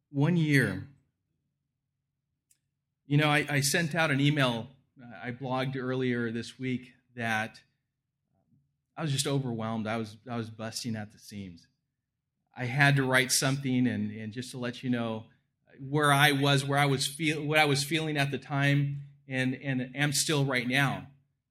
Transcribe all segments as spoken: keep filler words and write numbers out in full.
One year. You know, I, I sent out an email. uh, I blogged earlier this week that I was just overwhelmed. I was I was busting at the seams. I had to write something, and, and just to let you know where I was, where I was feel, what I was feeling at the time, and and am still right now.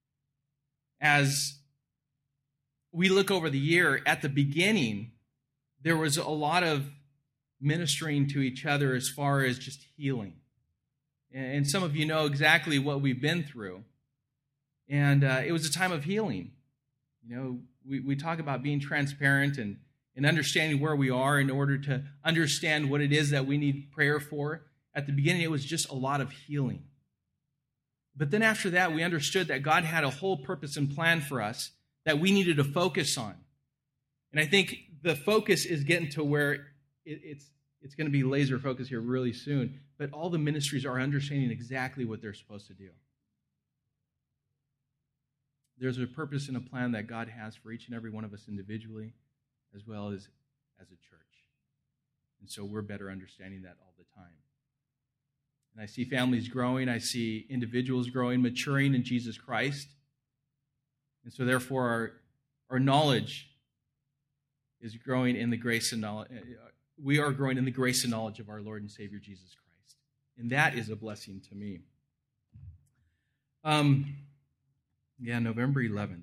As we look over the year, at the beginning, there was a lot of ministering to each other as far as just healing. And some of you know exactly what we've been through. And uh, it was a time of healing. You know, we, we talk about being transparent and, and understanding where we are in order to understand what it is that we need prayer for. At the beginning, it was just a lot of healing. But then after that, we understood that God had a whole purpose and plan for us that we needed to focus on. And I think the focus is getting to where it, it's it's going to be laser focus here really soon. But all the ministries are understanding exactly what they're supposed to do. There's a purpose and a plan that God has for each and every one of us individually, as well as as a church. And so we're better understanding that all the time. And I see families growing. I see individuals growing, maturing in Jesus Christ. And so therefore our, our knowledge is growing in the grace and knowledge. We are growing in the grace and knowledge of our Lord and Savior Jesus Christ. And that is a blessing to me. Um, yeah, November eleventh.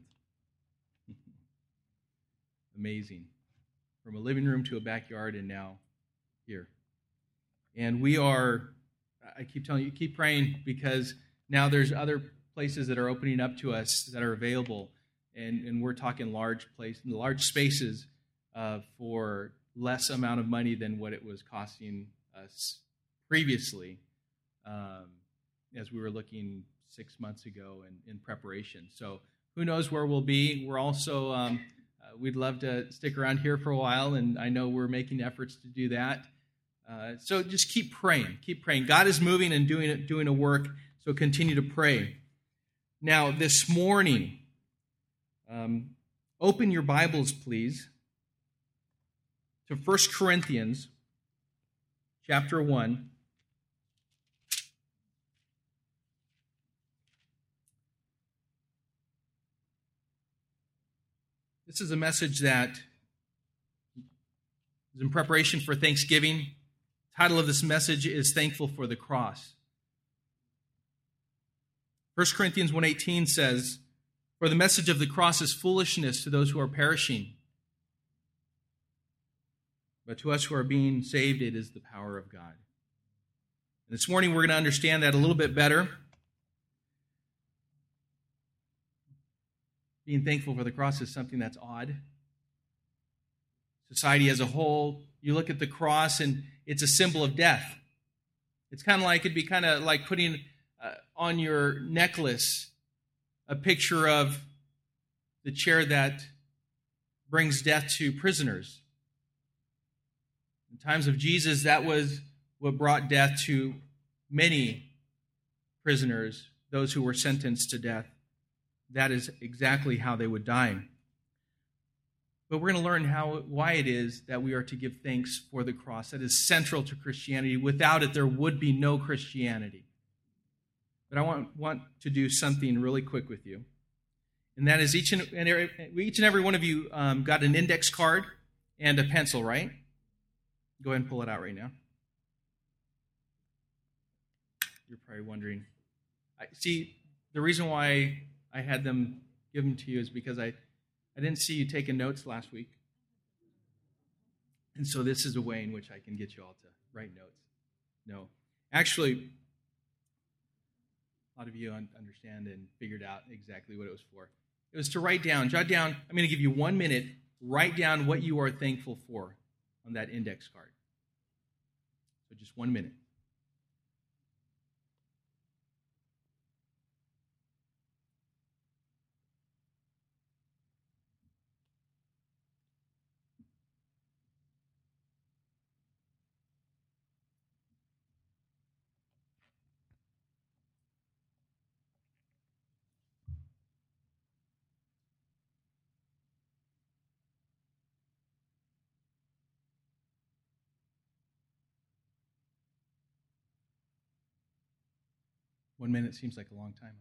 Amazing. From a living room to a backyard and now here. And we are, I keep telling you, keep praying, because now there's other places that are opening up to us that are available. And, and we're talking large place, large spaces uh, for less amount of money than what it was costing us previously, um, as we were looking six months ago in, in preparation. So who knows where we'll be. We're also, um, uh, we'd love to stick around here for a while, and I know we're making efforts to do that. Uh, so just keep praying, keep praying. God is moving and doing doing a work, so continue to pray. Now, this morning, um, open your Bibles, please, to First Corinthians chapter one. This is a message that is in preparation for Thanksgiving. The title of this message is Thankful for the Cross. First Corinthians one eighteen says, "For the message of the cross is foolishness to those who are perishing, but to us who are being saved, it is the power of God." And this morning we're going to understand that a little bit better. Being thankful for the cross is something that's odd. Society as a whole, you look at the cross and it's a symbol of death. It's kind of like, it'd be kind of like putting uh, on your necklace a picture of the chair that brings death to prisoners. In times of Jesus, that was what brought death to many prisoners, those who were sentenced to death. That is exactly how they would die. But we're going to learn how, why it is that we are to give thanks for the cross. That is central to Christianity. Without it, there would be no Christianity. But I want, want to do something really quick with you. And that is each and, and every, each and every one of you um, got an index card and a pencil, right? Go ahead and pull it out right now. You're probably wondering. I, see, the reason why I had them give them to you is because I, I didn't see you taking notes last week. And so this is a way in which I can get you all to write notes. No. Actually, a lot of you understand and figured out exactly what it was for. It was to write down, jot down, I'm going to give you one minute, write down what you are thankful for on that index card. So just one minute. One minute seems like a long time.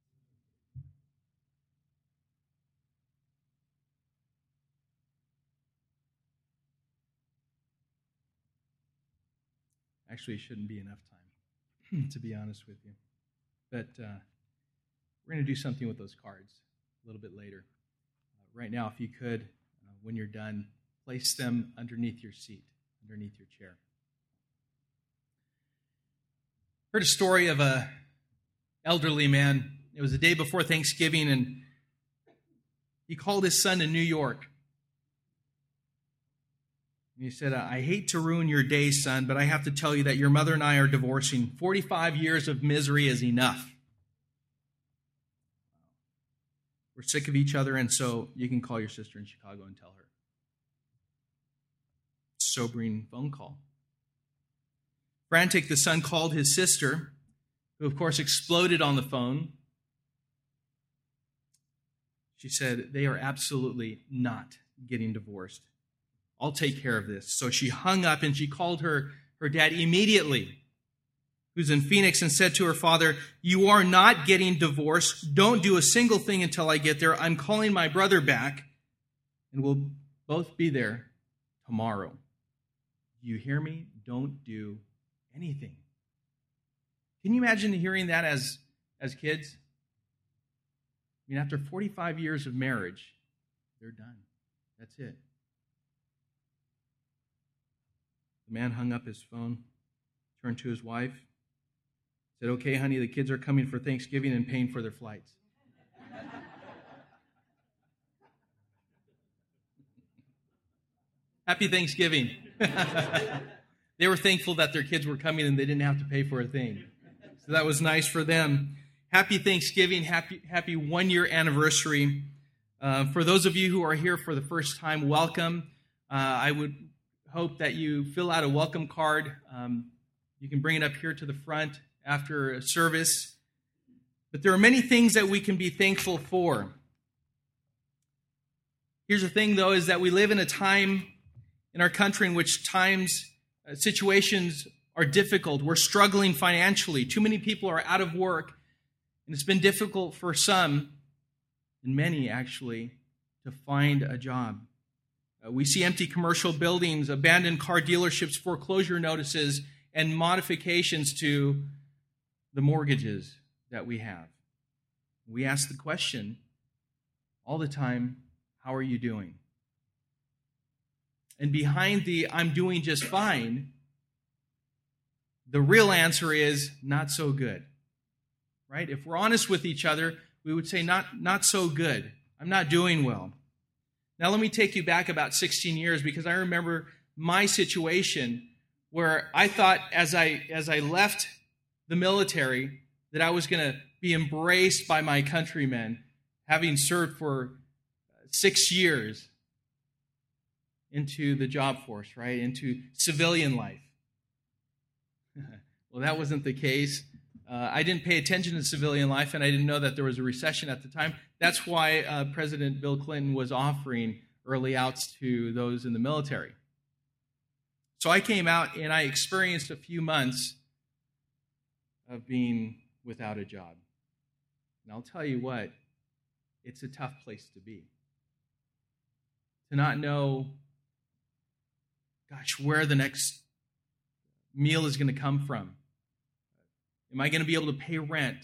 Actually, it shouldn't be enough time, to be honest with you. But uh, we're going to do something with those cards a little bit later. Uh, right now, if you could, uh, when you're done, place them underneath your seat, underneath your chair. Heard a story of a elderly man. It was the day before Thanksgiving, and he called his son in New York. And he said, I hate to ruin your day, son, but I have to tell you that your mother and I are divorcing. forty-five years of misery is enough. We're sick of each other, and so you can call your sister in Chicago and tell her. Sobering phone call. Frantic, the son called his sister, who of course exploded on the phone. She said, they are absolutely not getting divorced. I'll take care of this. So she hung up and she called her, her dad immediately, who's in Phoenix, and said to her father, you are not getting divorced. Don't do a single thing until I get there. I'm calling my brother back, and we'll both be there tomorrow. You hear me? Don't do anything. Can you imagine hearing that as, as kids? I mean, after forty-five years of marriage, they're done. That's it. The man hung up his phone, turned to his wife, said, okay, honey, the kids are coming for Thanksgiving and paying for their flights. Happy Thanksgiving. They were thankful that their kids were coming and they didn't have to pay for a thing. So that was nice for them. Happy Thanksgiving. Happy, happy one-year anniversary. Uh, for those of you who are here for the first time, welcome. Uh, I would hope that you fill out a welcome card. Um, you can bring it up here to the front after a service. But there are many things that we can be thankful for. Here's the thing, though, is that we live in a time in our country in which times, uh, situations are difficult. We're struggling financially. Too many people are out of work. And it's been difficult for some, and many actually, to find a job. Uh, we see empty commercial buildings, abandoned car dealerships, foreclosure notices, and modifications to the mortgages that we have. We ask the question all the time, how are you doing? And behind the I'm doing just fine, the real answer is not so good. Right? If we're honest with each other, we would say not, not so good. I'm not doing well. Now let me take you back about sixteen years, because I remember my situation where I thought as I as I left the military that I was going to be embraced by my countrymen, having served for six years into the job force, right? Into civilian life. Well, that wasn't the case. Uh, I didn't pay attention to civilian life, and I didn't know that there was a recession at the time. That's why uh, President Bill Clinton was offering early outs to those in the military. So I came out, and I experienced a few months of being without a job. And I'll tell you what, it's a tough place to be. To not know, gosh, where the next meal is going to come from. Am I going to be able to pay rent?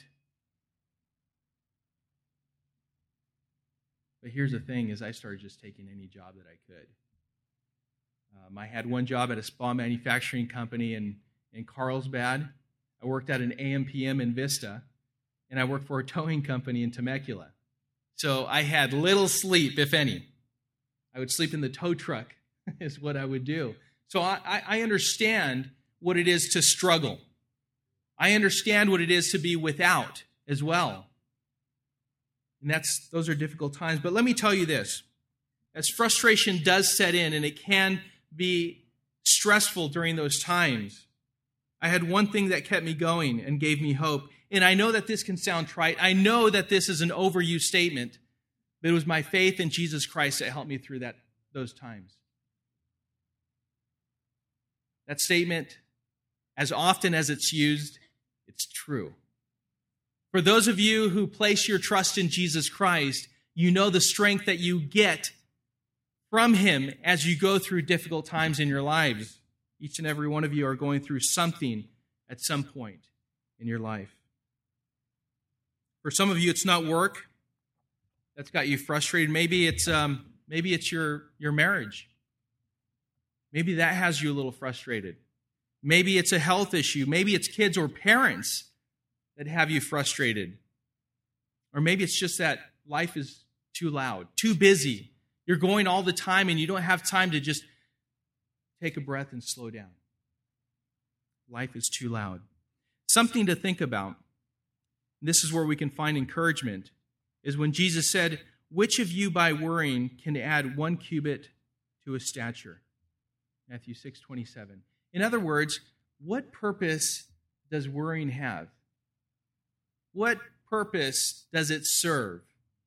But here's the thing, is I started just taking any job that I could. Um, I had one job at a spa manufacturing company in, in Carlsbad. I worked at an A M P M in Vista, and I worked for a towing company in Temecula. So I had little sleep, if any. I would sleep in the tow truck is what I would do. So I, I understand what it is to struggle. I understand what it is to be without as well. And that's those are difficult times. But let me tell you this. As frustration does set in, and it can be stressful during those times, I had one thing that kept me going and gave me hope. And I know that this can sound trite. I know that this is an overused statement, but it was my faith in Jesus Christ that helped me through that those times. That statement, as often as it's used, it's true. For those of you who place your trust in Jesus Christ, you know the strength that you get from him as you go through difficult times in your lives. Each and every one of you are going through something at some point in your life. For some of you, it's not work that's got you frustrated. Maybe it's um, maybe it's your, your marriage. Maybe that has you a little frustrated. Maybe it's a health issue. Maybe it's kids or parents that have you frustrated. Or maybe it's just that life is too loud, too busy. You're going all the time and you don't have time to just take a breath and slow down. Life is too loud. Something to think about. This is where we can find encouragement, is when Jesus said, "Which of you by worrying can add one cubit to his stature?" Matthew six twenty-seven. In other words, what purpose does worrying have? What purpose does it serve?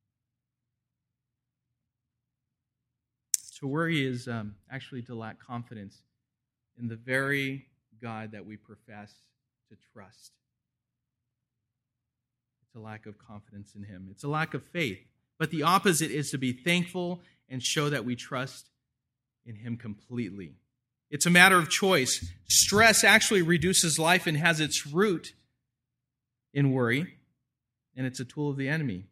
To worry is um, actually to lack confidence in the very God that we profess to trust. It's a lack of confidence in him. It's a lack of faith. But the opposite is to be thankful and show that we trust in him completely. It's a matter of choice. Stress actually reduces life and has its root in worry, and it's a tool of the enemy.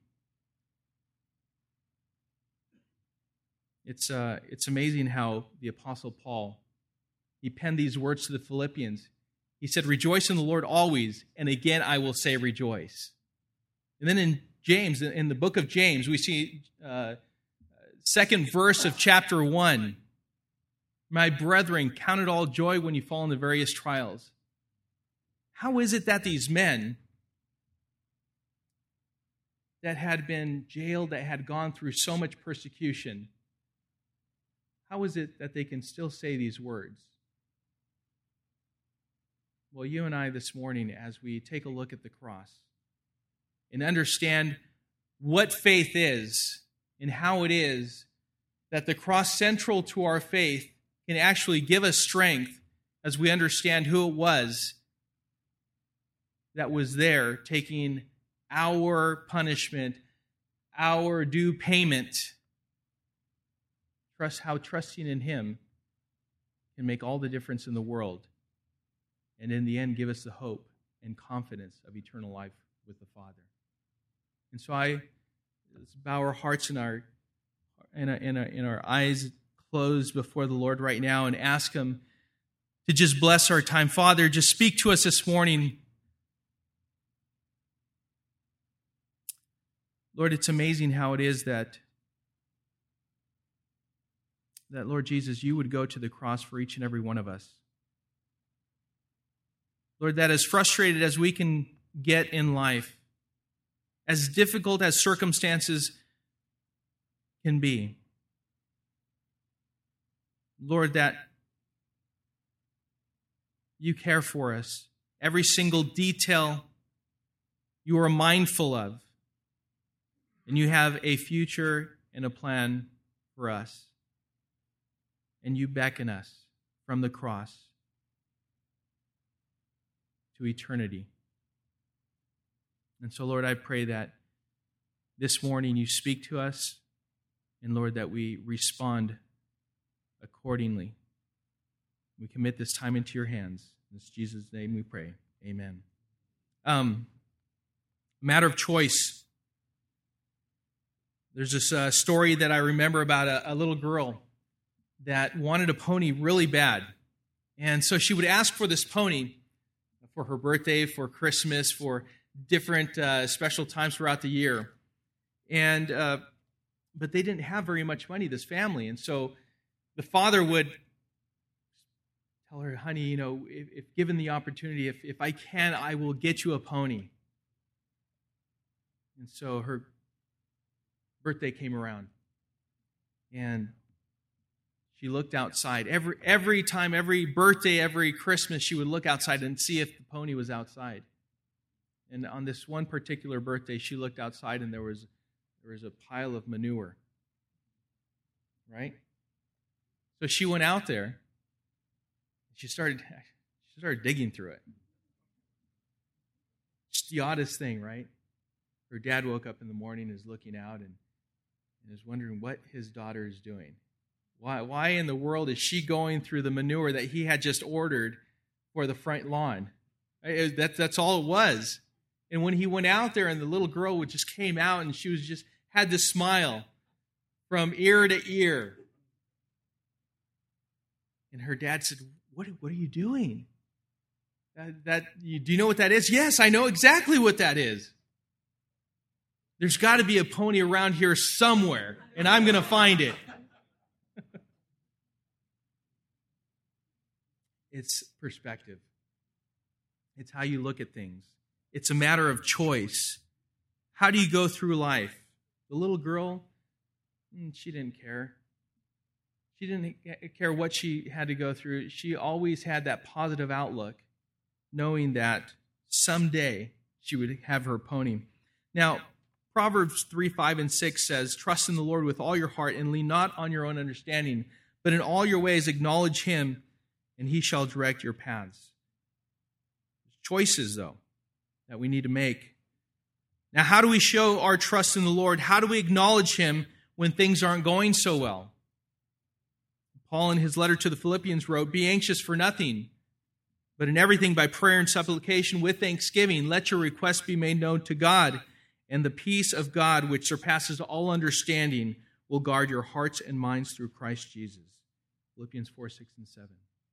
It's uh, it's amazing how the Apostle Paul, he penned these words to the Philippians. He said, "Rejoice in the Lord always, and again I will say rejoice." And then in James, in the book of James, we see uh, second verse of chapter one. "My brethren, count it all joy when you fall into various trials." How is it that these men that had been jailed, that had gone through so much persecution, how is it that they can still say these words? Well, you and I this morning, as we take a look at the cross and understand what faith is and how it is that the cross central to our faith can actually give us strength as we understand who it was that was there taking our punishment, our due payment. Trust how trusting in him can make all the difference in the world, and in the end give us the hope and confidence of eternal life with the Father. And so I let's bow our hearts and our and our, and our, and our eyes closed before the Lord right now and ask him to just bless our time. Father, just speak to us this morning. Lord, it's amazing how it is that, that, Lord Jesus, you would go to the cross for each and every one of us. Lord, that as frustrated as we can get in life, as difficult as circumstances can be, Lord, that you care for us. Every single detail you are mindful of. And you have a future and a plan for us. And you beckon us from the cross to eternity. And so, Lord, I pray that this morning you speak to us, and Lord, that we respond accordingly. We commit this time into your hands. In Jesus' name we pray. Amen. Um, matter of choice. There's this uh, story that I remember about a, a little girl that wanted a pony really bad. And so she would ask for this pony for her birthday, for Christmas, for different uh, special times throughout the year. And uh, but they didn't have very much money, this family. And so the father would tell her, "Honey, you know, if, if given the opportunity, if, if I can, I will get you a pony." And so her birthday came around, and she looked outside. Every every time, every birthday, every Christmas, she would look outside and see if the pony was outside. And on this one particular birthday, she looked outside, and there was there was a pile of manure. Right? So she went out there. She started she started digging through it. Just the oddest thing, right? her dad woke up in the morning, is looking out, and, and is wondering what his daughter is doing. Why, why in the world is she going through the manure that he had just ordered for the front lawn? It, that, that's all it was. And when he went out there and the little girl just came out and she was just had this smile from ear to ear. And her dad said, what, what are you doing? That, that you, do you know what that is? Yes, I know exactly what that is. There's got to be a pony around here somewhere, and I'm going to find it. It's perspective. It's how you look at things. It's a matter of choice. How do you go through life? The little girl, she didn't care. She didn't care what she had to go through. She always had that positive outlook, knowing that someday she would have her pony. Now, Proverbs three, five, and six says, trust in the Lord with all your heart and lean not on your own understanding, but in all your ways acknowledge him, and he shall direct your paths. Choices, though, that we need to make. Now, how do we show our trust in the Lord? How do we acknowledge him when things aren't going so well? Paul, in his letter to the Philippians, wrote, be anxious for nothing, but in everything by prayer and supplication with thanksgiving, let your requests be made known to God, and the peace of God, which surpasses all understanding, will guard your hearts and minds through Christ Jesus. Philippians four, six, and seven.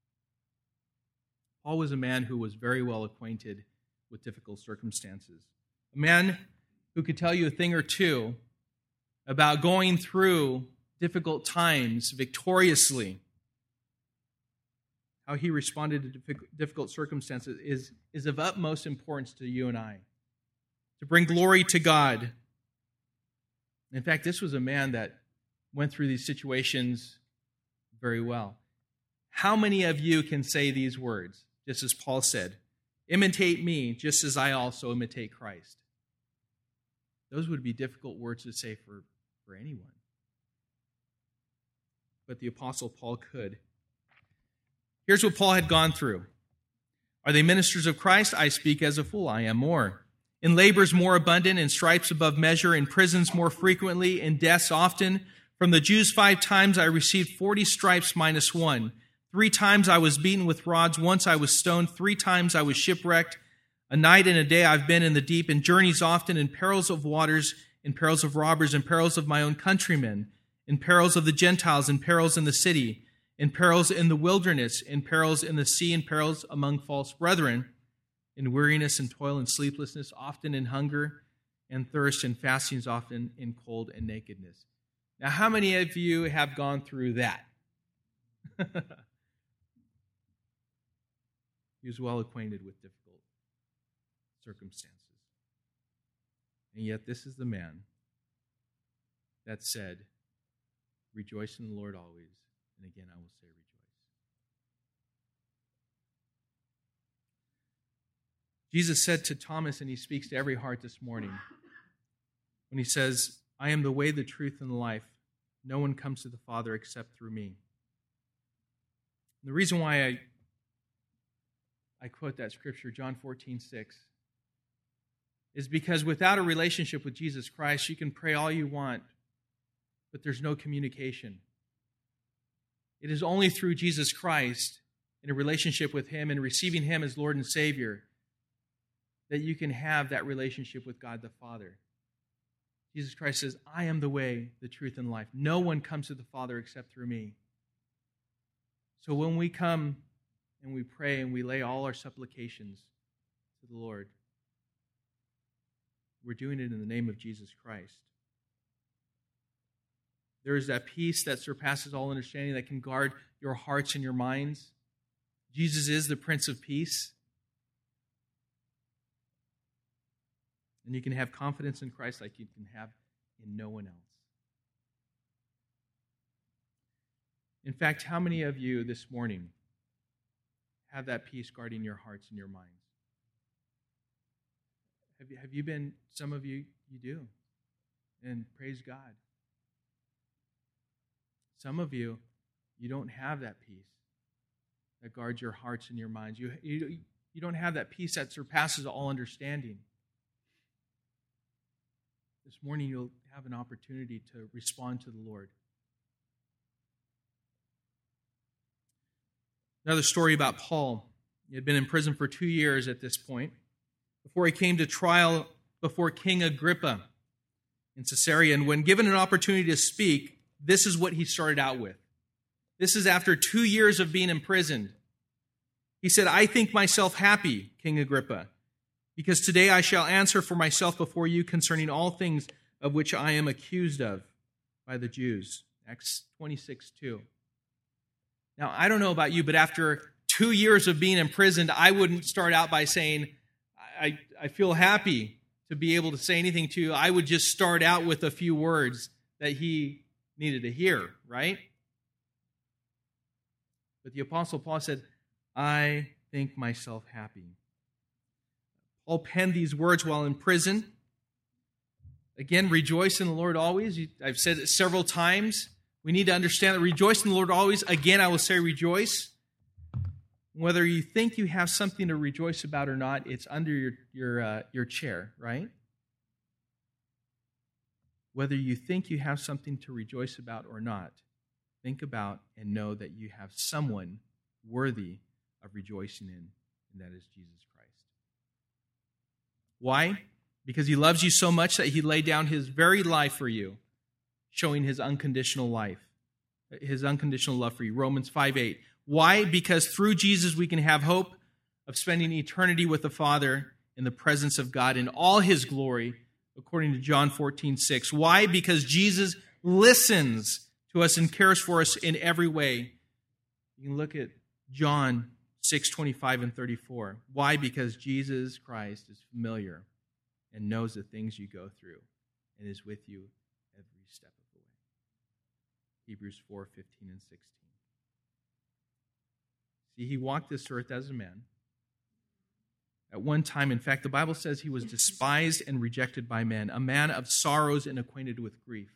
Paul was a man who was very well acquainted with difficult circumstances. A man who could tell you a thing or two about going through difficult times victoriously. How he responded to difficult circumstances is, is of utmost importance to you and I. To bring glory to God. In fact, this was a man that went through these situations very well. How many of you can say these words? Just as Paul said, imitate me just as I also imitate Christ. Those would be difficult words to say for, for anyone. But the Apostle Paul could. Here's what Paul had gone through. Are they ministers of Christ? I speak as a fool. I am more. In labors more abundant, in stripes above measure, in prisons more frequently, in deaths often. From the Jews five times I received forty stripes minus one. Three times I was beaten with rods. Once I was stoned. Three times I was shipwrecked. A night and a day I've been in the deep, in journeys often, in perils of waters, in perils of robbers, in perils of my own countrymen, in perils of the Gentiles, in perils in the city, in perils in the wilderness, in perils in the sea, in perils among false brethren, in weariness and toil and sleeplessness, often in hunger and thirst, and fastings, often in cold and nakedness. Now, how many of you have gone through that? He was well acquainted with difficult circumstances. And yet this is the man that said, rejoice in the Lord always. And again, I will say rejoice. Jesus said to Thomas, and he speaks to every heart this morning, when he says, I am the way, the truth, and the life. No one comes to the Father except through me. And the reason why I I quote that scripture, John fourteen, six, is because without a relationship with Jesus Christ, you can pray all you want, but there's no communication. It is only through Jesus Christ, in a relationship with him and receiving him as Lord and Savior, that you can have that relationship with God the Father. Jesus Christ says, I am the way, the truth, and life. No one comes to the Father except through me. So when we come and we pray and we lay all our supplications to the Lord, we're doing it in the name of Jesus Christ. There is that peace that surpasses all understanding that can guard your hearts and your minds. Jesus is the Prince of Peace. And you can have confidence in Christ like you can have in no one else. In fact, how many of you this morning have that peace guarding your hearts and your minds? Have you, have you been, some of you, you do. And praise God. Some of you, you don't have that peace that guards your hearts and your minds. You, you, you don't have that peace that surpasses all understanding. this morning you'll have an opportunity to respond to the Lord. Another story about Paul. He had been in prison for two years at this point, before he came to trial before King Agrippa in Caesarea. And when given an opportunity to speak, this is what he started out with. This is after two years of being imprisoned. He said, "I think myself happy, King Agrippa, because today I shall answer for myself before you concerning all things of which I am accused of by the Jews." Acts twenty-six two. Now, I don't know about you, but after two years of being imprisoned, I wouldn't start out by saying, I, I feel happy to be able to say anything to you. I would just start out with a few words that he needed to hear, right? But the Apostle Paul said, "I think myself happy." Paul penned these words while in prison. Again, rejoice in the Lord always. I've said it several times. We need to understand that rejoice in the Lord always. Again, I will say rejoice. Whether you think you have something to rejoice about or not, it's under your your uh, your chair, right? Whether you think you have something to rejoice about or not, think about and know that you have someone worthy of rejoicing in, and that is Jesus Christ. Why? Because he loves you so much that he laid down his very life for you, showing his unconditional life, his unconditional love for you. Romans five eight. Why? Because through Jesus we can have hope of spending eternity with the Father in the presence of God in all his glory, according to John fourteen six. Why? Because Jesus listens to us and cares for us in every way. You can look at John six twenty-five and thirty-four. Why? Because Jesus Christ is familiar and knows the things you go through and is with you every step of the way. Hebrews four fifteen and sixteen. See, he walked this earth as a man. At one time, in fact, the Bible says he was despised and rejected by men, a man of sorrows and acquainted with grief.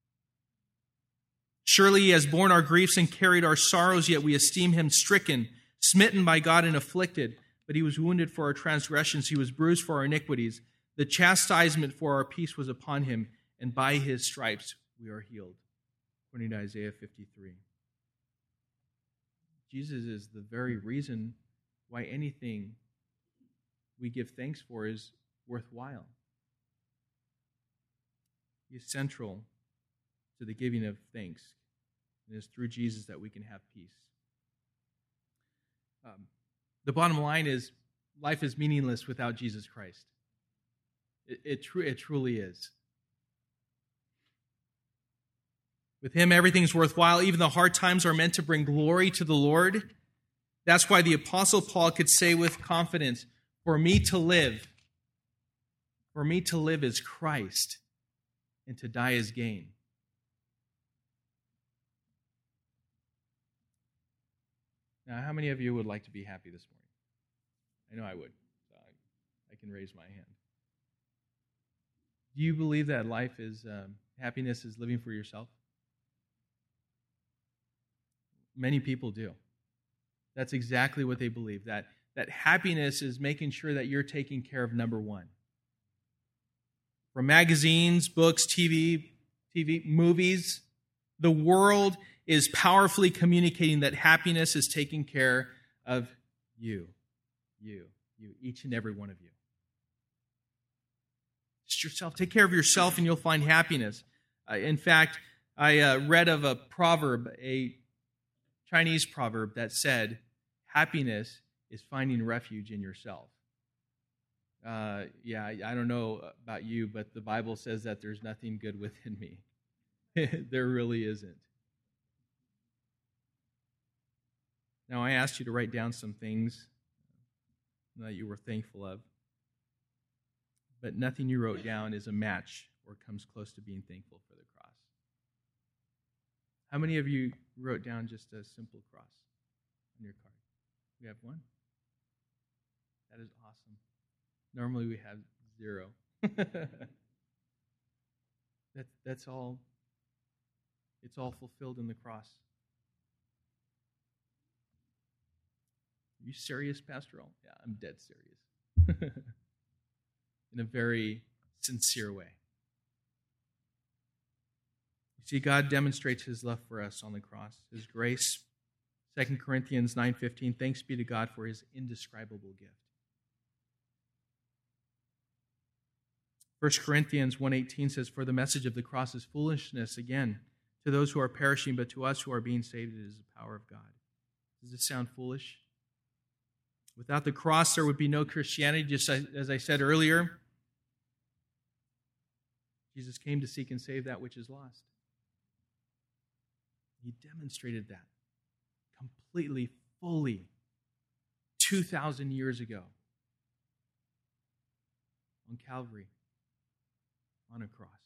Surely he has borne our griefs and carried our sorrows, yet we esteem him stricken, smitten by God and afflicted. But he was wounded for our transgressions, he was bruised for our iniquities. The chastisement for our peace was upon him, and by his stripes we are healed. According to Isaiah fifty-three. Jesus is the very reason why anything we give thanks for is worthwhile. He is central to the giving of thanks. And it is through Jesus that we can have peace. Um, the bottom line is, life is meaningless without Jesus Christ. It, it, tr- it truly is. With him, everything's worthwhile. Even the hard times are meant to bring glory to the Lord. That's why the Apostle Paul could say with confidence, for me to live, for me to live is Christ, and to die is gain. Now, how many of you would like to be happy this morning? I know I would. So I, I can raise my hand. Do you believe that life is, um, happiness is living for yourself? Many people do. That's exactly what they believe, that, that happiness is making sure that you're taking care of number one. From magazines, books, T V, T V, movies, the world is powerfully communicating that happiness is taking care of you, you, you, each and every one of you. Just yourself. Take care of yourself and you'll find happiness. Uh, in fact, I uh, read of a proverb, a Chinese proverb that said, happiness is finding refuge in yourself. Uh, yeah, I, I don't know about you, but the Bible says that there's nothing good within me. There really isn't. Now, I asked you to write down some things that you were thankful of, but nothing you wrote down is a match or comes close to being thankful for the cross. How many of you wrote down just a simple cross on your card? We have one? That is awesome. Normally we have zero. that, that's all. It's all fulfilled in the cross. Are you serious, Pastoral? Yeah, I'm dead serious. In a very sincere way. You see, God demonstrates his love for us on the cross, his grace. Second Corinthians nine fifteen, thanks be to God for his indescribable gift. First Corinthians one eighteen says, for the message of the cross is foolishness, again, to those who are perishing, but to us who are being saved, it is the power of God. Does this sound foolish? Without the cross, there would be no Christianity, just as I said earlier. Jesus came to seek and save that which is lost. He demonstrated that completely, fully, two thousand years ago on Calvary, on a cross.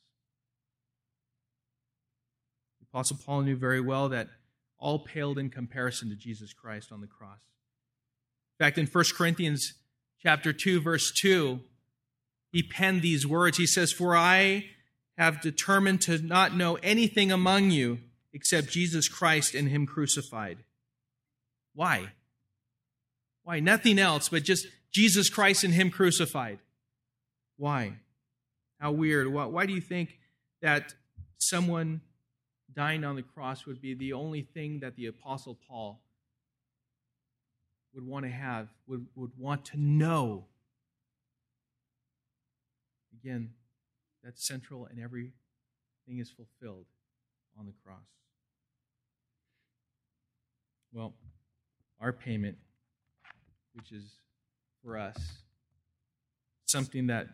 The Apostle Paul knew very well that all paled in comparison to Jesus Christ on the cross. In fact, in First Corinthians chapter two, verse two, he penned these words. He says, for I have determined to not know anything among you except Jesus Christ and him crucified. Why? Why? Nothing else but just Jesus Christ and him crucified. Why? How weird. Why, why do you think that someone dying on the cross would be the only thing that the Apostle Paul would want to have, would, would want to know? Again, that's central, and everything is fulfilled on the cross. Well, our payment, which is for us, something that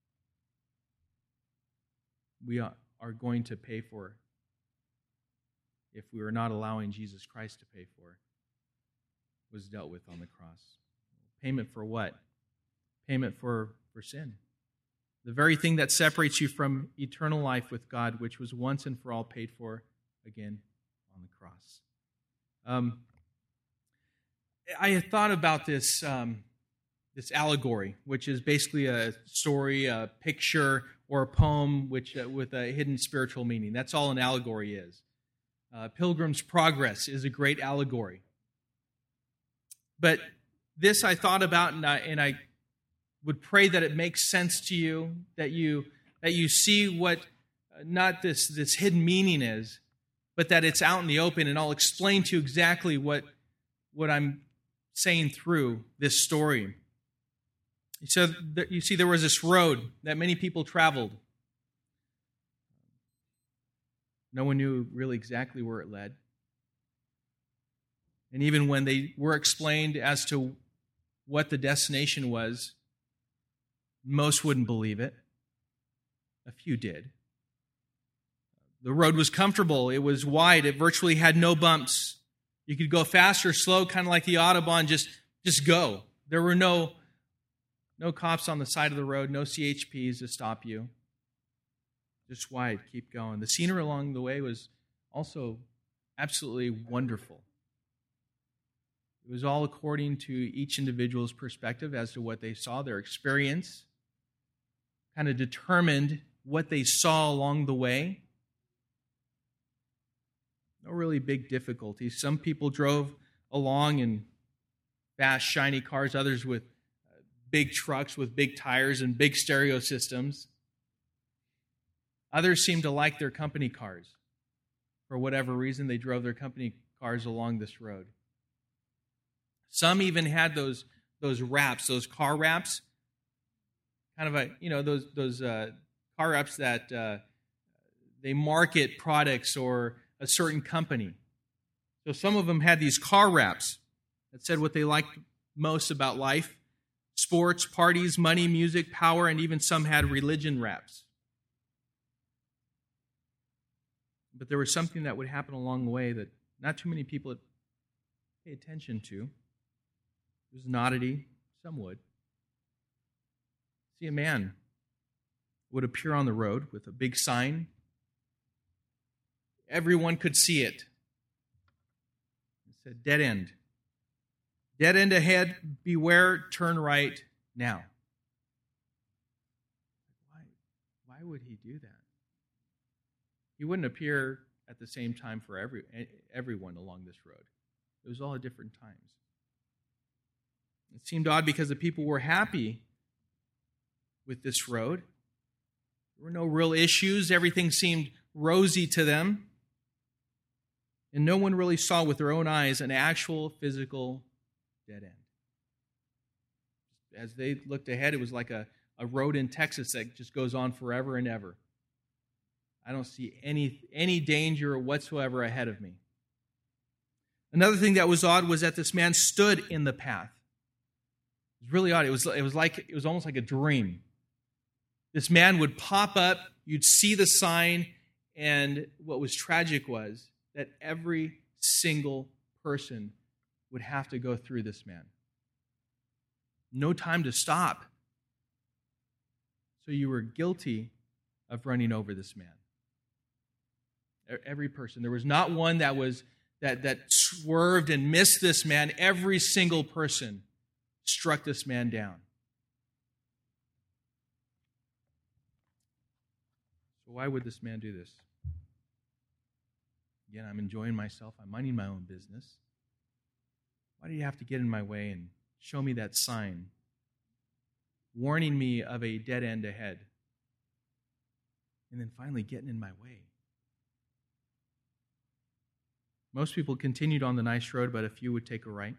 we are going to pay for if we are not allowing Jesus Christ to pay for, was dealt with on the cross. Payment for what? Payment for, for sin. The very thing that separates you from eternal life with God, which was once and for all paid for, again, on the cross. Um, I had thought about this, um, this allegory, which is basically a story, a picture, or a poem which uh, with a hidden spiritual meaning. That's all an allegory is. Uh, Pilgrim's Progress is a great allegory. But this I thought about, and I, and I would pray that it makes sense to you, that you that you see what uh, not this, this hidden meaning is, but that it's out in the open, and I'll explain to you exactly what, what I'm saying through this story. So you see, there was this road that many people traveled. No one knew really exactly where it led. And even when they were explained as to what the destination was, most wouldn't believe it. A few did. The road was comfortable. It was wide. It virtually had no bumps. You could go fast or slow, kind of like the Autobahn, just, just go. There were no, no cops on the side of the road, no C H Ps to stop you. Just wide, keep going. The scenery along the way was also absolutely wonderful. It was all according to each individual's perspective as to what they saw, their experience, kind of determined what they saw along the way. No really big difficulties. Some people drove along in fast, shiny cars, others with big trucks with big tires and big stereo systems. Others seemed to like their company cars. For whatever reason, they drove their company cars along this road. Some even had those those wraps, those car wraps, kind of a, you know, those those uh, car wraps that uh, they market products or a certain company. So some of them had these car wraps that said what they liked most about life: sports, parties, money, music, power, and even some had religion wraps. But there was something that would happen along the way that not too many people pay attention to. It was an oddity. Some would. See, a man would appear on the road with a big sign. Everyone could see it. It said, dead end. Dead end ahead, beware, turn right now. Why, why would he do that? He wouldn't appear at the same time for every everyone along this road. It was all at different times. It seemed odd because the people were happy with this road. There were no real issues. Everything seemed rosy to them, and no one really saw with their own eyes an actual physical dead end. As they looked ahead, it was like a, a road in Texas that just goes on forever and ever. I don't see any, any danger whatsoever ahead of me. Another thing that was odd was that this man stood in the path. It was really odd. It was, it was like it was almost like a dream. This man would pop up, you'd see the sign, and what was tragic was that every single person would have to go through this man. No time to stop. So you were guilty of running over this man. Every person. There was not one that was that, that swerved and missed this man. Every single person struck this man down. So why would this man do this? Again, I'm enjoying myself. I'm minding my own business. Why do you have to get in my way and show me that sign warning me of a dead end ahead? And then finally getting in my way. Most people continued on the nice road, but a few would take a right.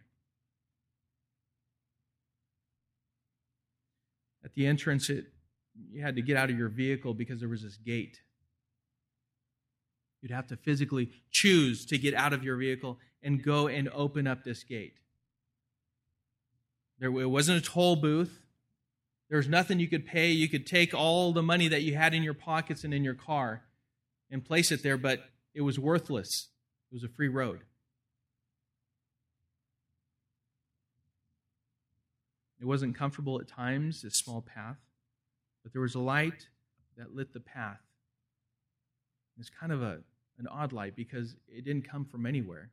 At the entrance, it, you had to get out of your vehicle because there was this gate. You'd have to physically choose to get out of your vehicle and go and open up this gate. There, it wasn't a toll booth. There was nothing you could pay. You could take all the money that you had in your pockets and in your car and place it there, but it was worthless. It was a free road. It wasn't comfortable at times, this small path, but there was a light that lit the path. It's kind of a, an odd light because it didn't come from anywhere.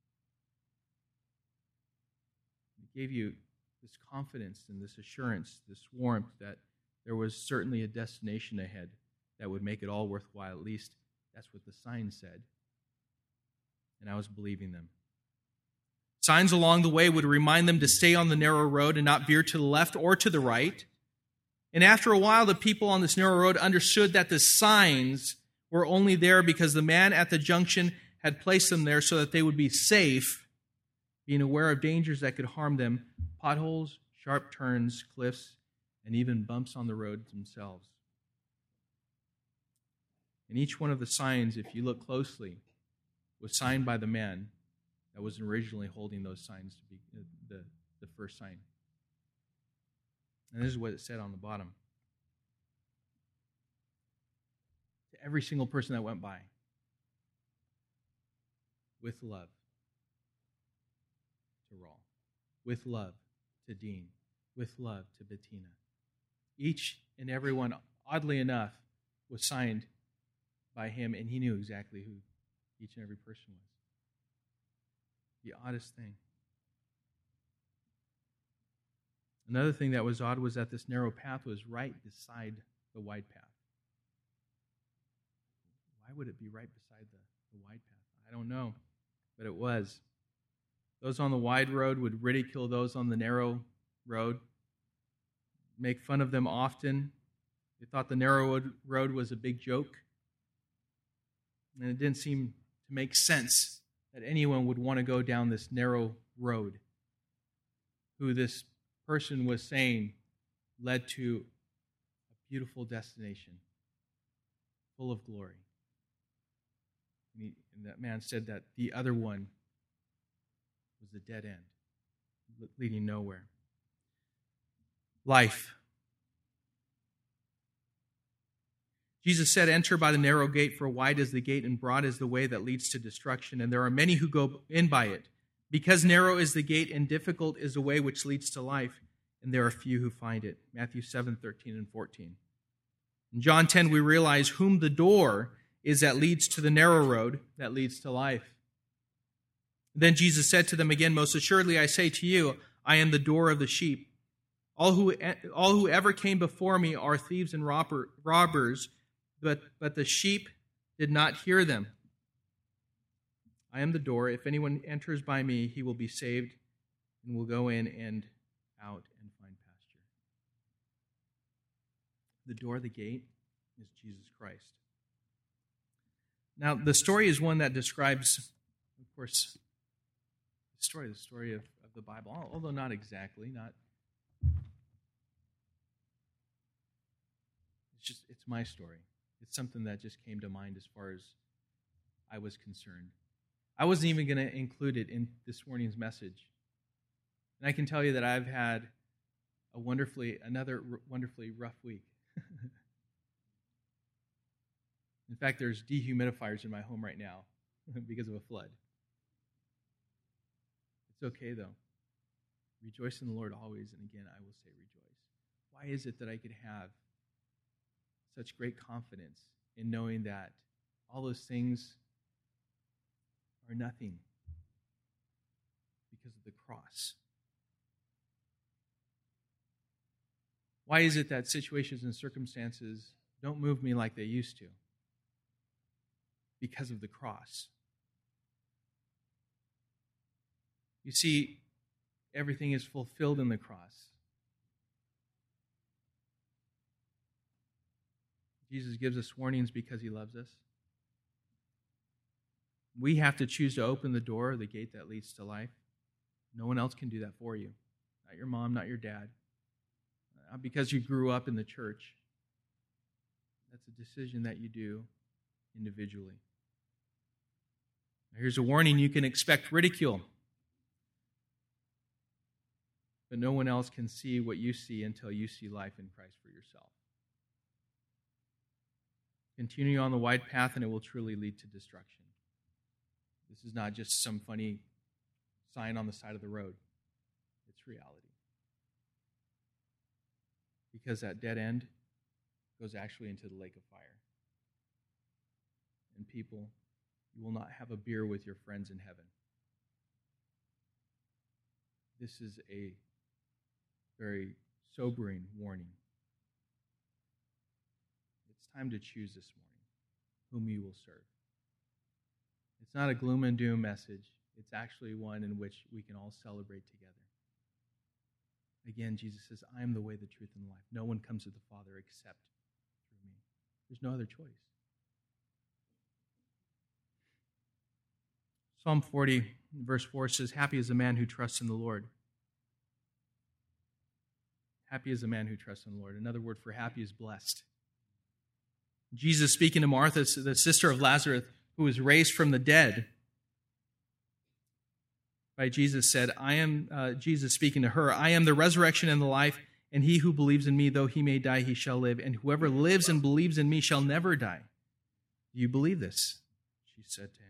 It gave you this confidence and this assurance, this warmth that there was certainly a destination ahead that would make it all worthwhile. At least that's what the sign said. And I was believing them. Signs along the way would remind them to stay on the narrow road and not veer to the left or to the right. And after a while, the people on this narrow road understood that the signs were only there because the man at the junction had placed them there so that they would be safe, being aware of dangers that could harm them, potholes, sharp turns, cliffs, and even bumps on the road themselves. And each one of the signs, if you look closely, was signed by the man that was originally holding those signs to be the, the first sign. And this is what it said on the bottom. To every single person that went by. With love. To Raul. With love to Dean. With love to Bettina. Each and every one, oddly enough, was signed by him, and he knew exactly who each and every person was. The oddest thing. Another thing that was odd was that this narrow path was right beside the wide path. Why would it be right beside the, the wide path? I don't know, but it was. Those on the wide road would ridicule those on the narrow road, make fun of them often. They thought the narrow road was a big joke, and it didn't seem to make sense that anyone would want to go down this narrow road, who this person was saying led to a beautiful destination full of glory. And, he, and that man said that the other one was a dead end, leading nowhere. Life. Jesus said, "Enter by the narrow gate, for wide is the gate and broad is the way that leads to destruction, and there are many who go in by it. Because narrow is the gate and difficult is the way which leads to life, and there are few who find it." Matthew seven, thirteen and fourteen. In John ten, we realize whom the door is that leads to the narrow road that leads to life. Then Jesus said to them again, "Most assuredly I say to you, I am the door of the sheep. All who all who ever came before me are thieves and robber, robbers, But, but the sheep did not hear them. I am the door. If anyone enters by me, he will be saved and will go in and out and find pasture." The door, the gate, is Jesus Christ. Now, the story is one that describes, of course, the story, the story of, of the Bible, although not exactly, not. It's just, it's my story. It's something that just came to mind as far as I was concerned. I wasn't even going to include it in this morning's message. And I can tell you that I've had a wonderfully, another r- wonderfully rough week. In fact, there's dehumidifiers in my home right now because of a flood. It's okay, though. Rejoice in the Lord always, and again, I will say rejoice. Why is it that I could have such great confidence in knowing that all those things are nothing because of the cross? Why is it that situations and circumstances don't move me like they used to? Because of the cross. You see, everything is fulfilled in the cross. Jesus gives us warnings because he loves us. We have to choose to open the door, the gate that leads to life. No one else can do that for you. Not your mom, not your dad. Not because you grew up in the church. That's a decision that you do individually. Now, here's a warning: you can expect ridicule. But no one else can see what you see until you see life in Christ for yourself. Continue on the wide path, and it will truly lead to destruction. This is not just some funny sign on the side of the road. It's reality. Because that dead end goes actually into the lake of fire. And people, you will not have a beer with your friends in heaven. This is a very sobering warning. It's time to choose this morning whom you will serve. It's not a gloom and doom message. It's actually one in which we can all celebrate together. Again, Jesus says, I am the way, the truth, and the life. No one comes to the Father except through me. There's no other choice. Psalm forty, verse four says, happy is the man who trusts in the Lord. Happy is the man who trusts in the Lord. Another word for happy is blessed. Jesus speaking to Martha, the sister of Lazarus, who was raised from the dead, by Jesus said, I am, uh, Jesus speaking to her, I am the resurrection and the life, and he who believes in me, though he may die, he shall live, and whoever lives and believes in me shall never die. Do you believe this? She said to him.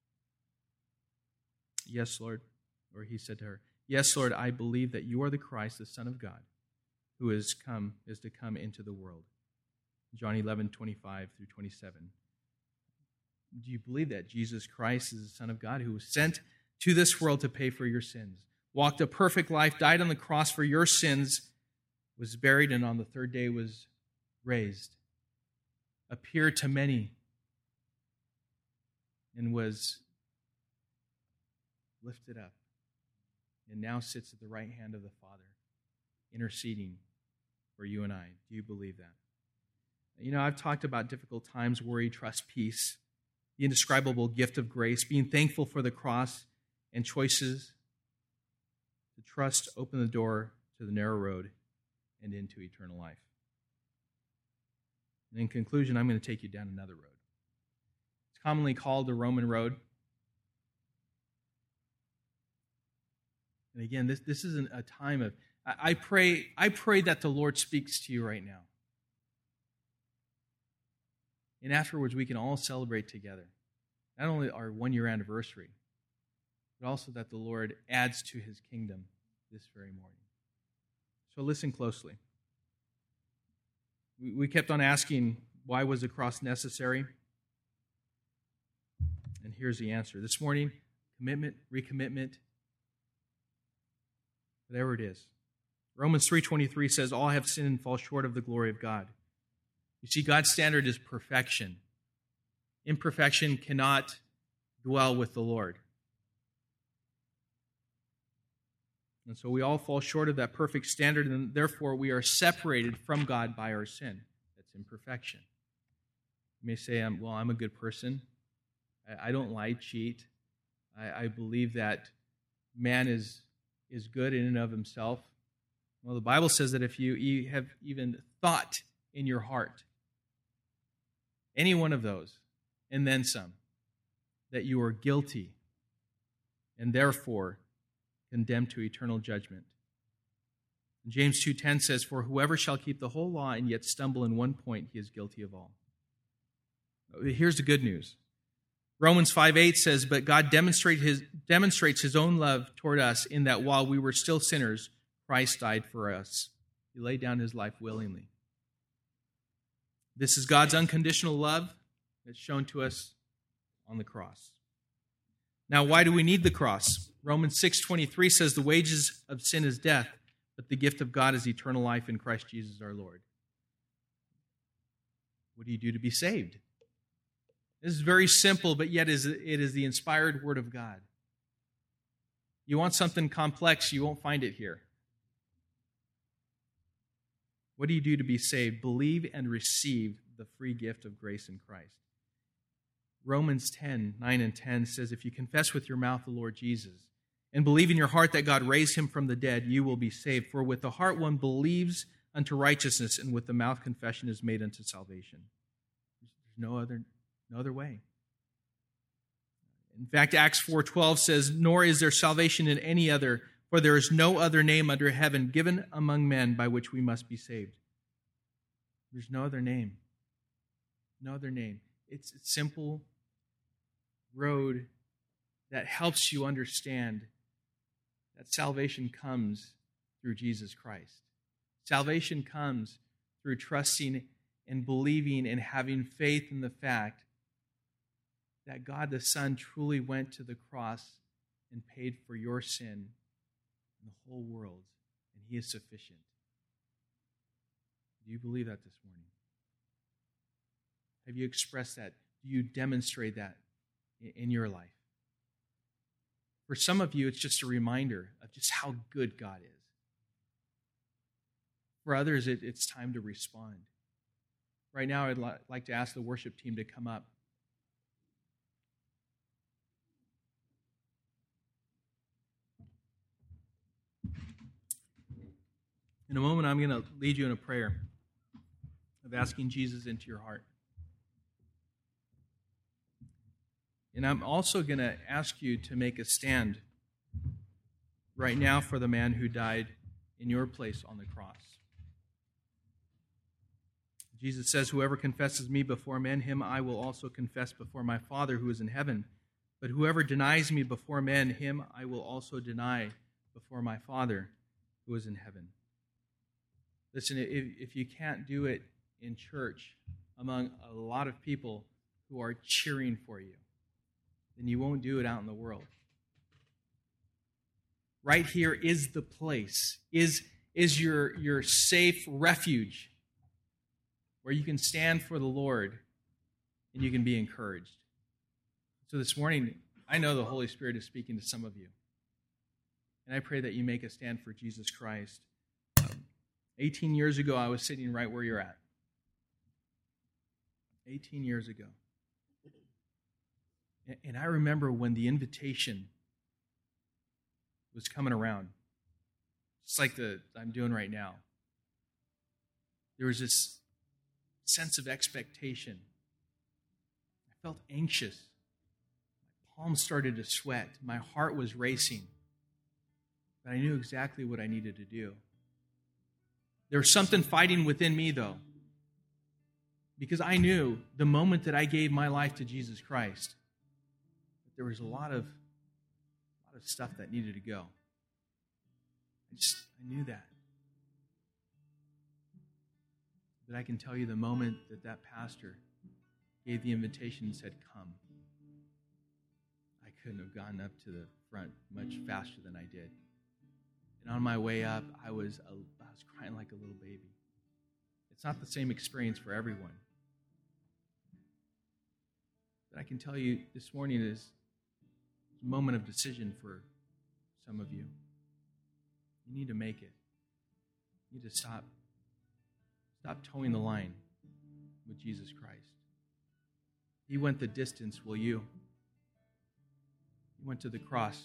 Yes, Lord. Or he said to her, yes, Lord, I believe that you are the Christ, the Son of God, who is come is to come into the world. John eleven, twenty-five through twenty-seven. Do you believe that Jesus Christ is the Son of God who was sent to this world to pay for your sins, walked a perfect life, died on the cross for your sins, was buried, and on the third day was raised, appeared to many, and was lifted up, and now sits at the right hand of the Father, interceding for you and I? Do you believe that? You know, I've talked about difficult times, worry, trust, peace, the indescribable gift of grace, being thankful for the cross, and choices to trust open the door to the narrow road and into eternal life. And in conclusion, I'm going to take you down another road. It's commonly called the Roman road. And again, this, this isn't a time of, I, I pray, I pray that the Lord speaks to you right now. And afterwards, we can all celebrate together. Not only our one-year anniversary, but also that the Lord adds to his kingdom this very morning. So listen closely. We, we kept on asking, why was the cross necessary? And here's the answer. This morning, commitment, recommitment, whatever it is. Romans three twenty-three says, all have sinned and fall short of the glory of God. You see, God's standard is perfection. Imperfection cannot dwell with the Lord. And so we all fall short of that perfect standard, and therefore we are separated from God by our sin. That's imperfection. You may say, well, I'm a good person. I, I don't lie, cheat. I, I believe that man is, is good in and of himself. Well, the Bible says that if you, you have even thought in your heart, any one of those, and then some, that you are guilty and therefore condemned to eternal judgment. James two ten says, "For whoever shall keep the whole law and yet stumble in one point, he is guilty of all." Here's the good news. Romans five eight says, "But God demonstrate his, demonstrates his own love toward us in that while we were still sinners, Christ died for us." He laid down his life willingly. This is God's unconditional love that's shown to us on the cross. Now, why do we need the cross? Romans six twenty-three says, "The wages of sin is death, but the gift of God is eternal life in Christ Jesus our Lord." What do you do to be saved? This is very simple, but yet it is the inspired word of God. You want something complex, you won't find it here. What do you do to be saved? Believe and receive the free gift of grace in Christ. Romans ten, nine and ten says, "If you confess with your mouth the Lord Jesus and believe in your heart that God raised him from the dead, you will be saved. For with the heart one believes unto righteousness, and with the mouth confession is made unto salvation." There's no other, no other way. In fact, Acts four twelve says, "Nor is there salvation in any other, for there is no other name under heaven given among men by which we must be saved." There's no other name. No other name. It's a simple road that helps you understand that salvation comes through Jesus Christ. Salvation comes through trusting and believing and having faith in the fact that God the Son truly went to the cross and paid for your sin in the whole world, and he is sufficient. Do you believe that this morning? Have you expressed that? Do you demonstrate that in your life? For some of you, it's just a reminder of just how good God is. For others, it, it's time to respond. Right now, I'd li- like to ask the worship team to come up. In a moment, I'm going to lead you in a prayer of asking Jesus into your heart. And I'm also going to ask you to make a stand right now for the man who died in your place on the cross. Jesus says, "Whoever confesses me before men, him I will also confess before my Father who is in heaven. But whoever denies me before men, him I will also deny before my Father who is in heaven." Listen, if, if you can't do it in church among a lot of people who are cheering for you, then you won't do it out in the world. Right here is the place, is, is your, your safe refuge where you can stand for the Lord and you can be encouraged. So this morning, I know the Holy Spirit is speaking to some of you. And I pray that you make a stand for Jesus Christ. Um, eighteen years ago, I was sitting right where you're at. eighteen years ago. And I remember when the invitation was coming around, just like the I'm doing right now. There was this sense of expectation. I felt anxious. My palms started to sweat. My heart was racing. But I knew exactly what I needed to do. There was something fighting within me, though, because I knew the moment that I gave my life to Jesus Christ, there was a lot of, a lot of stuff that needed to go. I just, I knew that. But I can tell you the moment that that pastor gave the invitation and said, "Come," I couldn't have gotten up to the front much faster than I did. And on my way up, I was, a, I was crying like a little baby. It's not the same experience for everyone. But I can tell you this morning is a moment of decision for some of you. You need to make it. You need to stop. Stop towing the line with Jesus Christ. He went the distance, will you? You went to the cross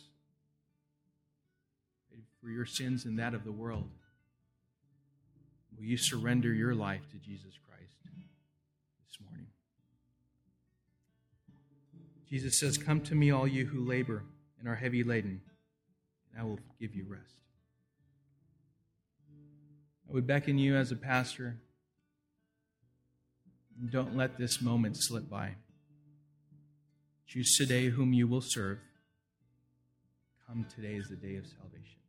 for your sins and that of the world. Will you surrender your life to Jesus Christ this morning? Jesus says, "Come to me, all you who labor and are heavy laden, and I will give you rest." I would beckon you as a pastor, don't let this moment slip by. Choose today whom you will serve. Come, today is the day of salvation.